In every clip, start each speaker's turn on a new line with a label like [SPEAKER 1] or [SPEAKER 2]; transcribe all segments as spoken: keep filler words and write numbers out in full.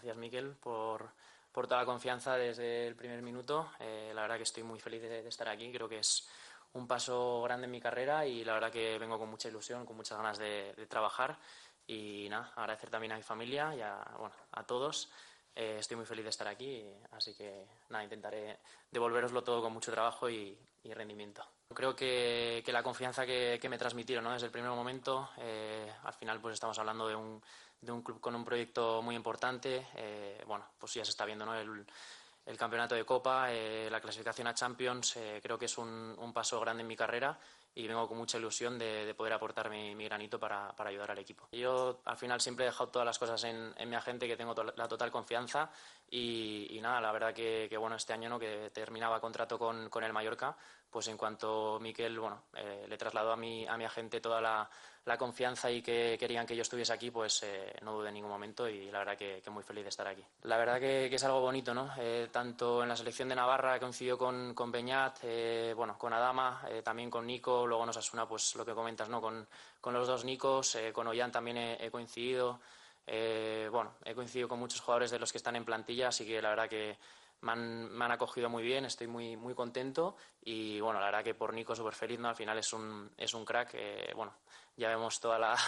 [SPEAKER 1] gracias Miquel por, por toda la confianza desde el primer minuto. Eh, la verdad que estoy muy feliz de, de estar aquí, creo que es un paso grande en mi carrera y la verdad que vengo con mucha ilusión, con muchas ganas de, de trabajar y nada, agradecer también a mi familia y a, bueno, a todos. Eh, estoy muy feliz de estar aquí, así que nada, intentaré devolveroslo todo con mucho trabajo y, y rendimiento. Creo que, que la confianza que, que me transmitieron, ¿no?, desde el primer momento, eh, al final pues estamos hablando de un, de un club con un proyecto muy importante, eh, bueno, pues ya se está viendo, ¿no?, el, el campeonato de Copa, eh, la clasificación a Champions, eh, creo que es un, un paso grande en mi carrera y vengo con mucha ilusión de, de poder aportar mi, mi granito para, para ayudar al equipo. Yo al final siempre he dejado todas las cosas en, en mi agente, que tengo to la total confianza y, y nada, la verdad que, que bueno, este año, ¿no?, que terminaba contrato con, con el Mallorca, pues en cuanto Miquel, bueno, eh, le trasladó a mi, a mi agente toda la, la confianza y que querían que yo estuviese aquí, pues eh, no dudé en ningún momento y la verdad que, que muy feliz de estar aquí. La verdad que, que es algo bonito, ¿no? Eh, tanto en la selección de Navarra coincidió con, con Beñat, eh, bueno, con Adama, eh, también con Nico, luego en Osasuna, pues lo que comentas, ¿no?, con, con los dos Nicos, eh, con Ollán también he, he coincidido, eh, bueno, he coincidido con muchos jugadores de los que están en plantilla, así que la verdad que Me han, me han acogido muy bien, estoy muy, muy contento y bueno, la verdad que por Nico súper feliz, ¿no? Al final es un, es un crack, eh, bueno, ya vemos toda la,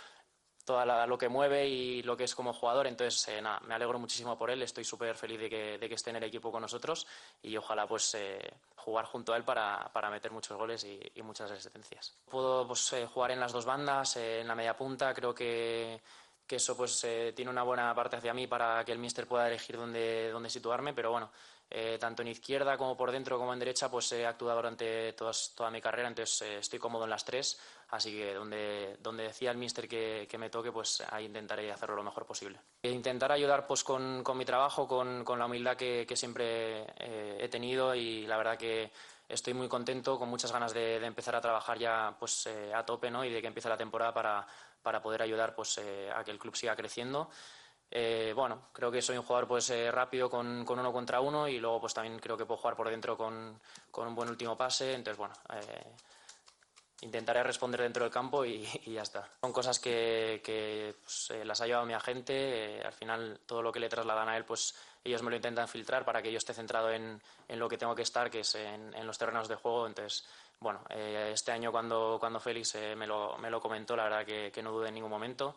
[SPEAKER 1] toda la, lo que mueve y lo que es como jugador, entonces eh, nada, me alegro muchísimo por él, estoy súper feliz de que, de que esté en el equipo con nosotros y ojalá pues eh, jugar junto a él para, para meter muchos goles y, y muchas asistencias. Puedo pues eh, jugar en las dos bandas, eh, en la media punta, creo que que eso pues eh, tiene una buena parte hacia mí para que el míster pueda elegir dónde, dónde situarme, pero bueno, eh, tanto en izquierda como por dentro como en derecha pues he actuado durante todas, toda mi carrera, entonces eh, estoy cómodo en las tres, así que donde, donde decía el míster que, que me toque, pues ahí intentaré hacerlo lo mejor posible. E intentar ayudar pues con, con mi trabajo, con, con la humildad que, que siempre eh, he tenido y la verdad que estoy muy contento, con muchas ganas de, de empezar a trabajar ya pues eh, a tope, ¿no?, y de que empiece la temporada para, para poder ayudar pues eh, a que el club siga creciendo. Eh, bueno, creo que soy un jugador pues eh, rápido con, con uno contra uno y luego pues también creo que puedo jugar por dentro con, con un buen último pase, entonces bueno, eh, intentaré responder dentro del campo y, y ya está. Son cosas que, que pues, eh, las ha llevado mi agente, eh, al final todo lo que le trasladan a él pues ellos me lo intentan filtrar para que yo esté centrado en, en lo que tengo que estar, que es en, en los terrenos de juego, entonces bueno, eh, este año cuando, cuando Félix eh, me, lo, me lo comentó, la verdad que, que no dudé en ningún momento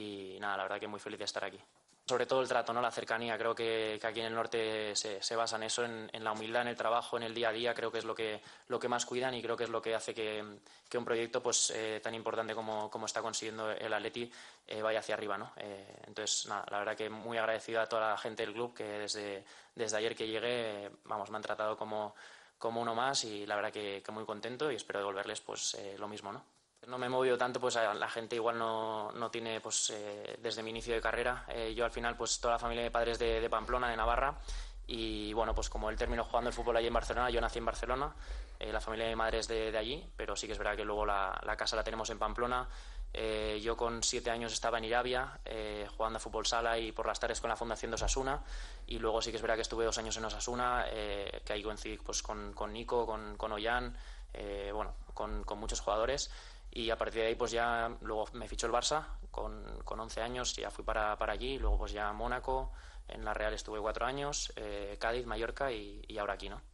[SPEAKER 1] y nada, la verdad que muy feliz de estar aquí. Sobre todo el trato, ¿no?, la cercanía, creo que, que aquí en el norte se, se basa en eso, en, en la humildad, en el trabajo, en el día a día, creo que es lo que, lo que más cuidan y creo que es lo que hace que, que un proyecto pues eh, tan importante como, como está consiguiendo el Atleti eh, vaya hacia arriba, ¿no? Eh, entonces, nada, la verdad que muy agradecido a toda la gente del club que desde, desde ayer que llegué, vamos, me han tratado como, como uno más y la verdad que, que muy contento y espero devolverles pues eh, lo mismo, ¿no? No me he movido tanto, pues la gente igual no, no tiene, pues eh, desde mi inicio de carrera, eh, yo al final, pues toda la familia de padres de, de Pamplona, de Navarra, y bueno, pues como él terminó jugando el fútbol allí en Barcelona, yo nací en Barcelona, eh, la familia de mi madre es de, de allí, pero sí que es verdad que luego la, la casa la tenemos en Pamplona. Eh, yo con siete años estaba en Irabia, eh, jugando a fútbol sala y por las tardes con la Fundación de Osasuna, y luego sí que es verdad que estuve dos años en Osasuna, eh, que ahí coincidí pues, con, con Nico, con, con Ollán, eh, bueno, con, con muchos jugadores. Y a partir de ahí pues ya luego me fichó el Barça con, con once años, ya fui para, para allí, luego pues ya Mónaco, en la Real estuve cuatro años, eh, Cádiz, Mallorca y, y ahora aquí, ¿no?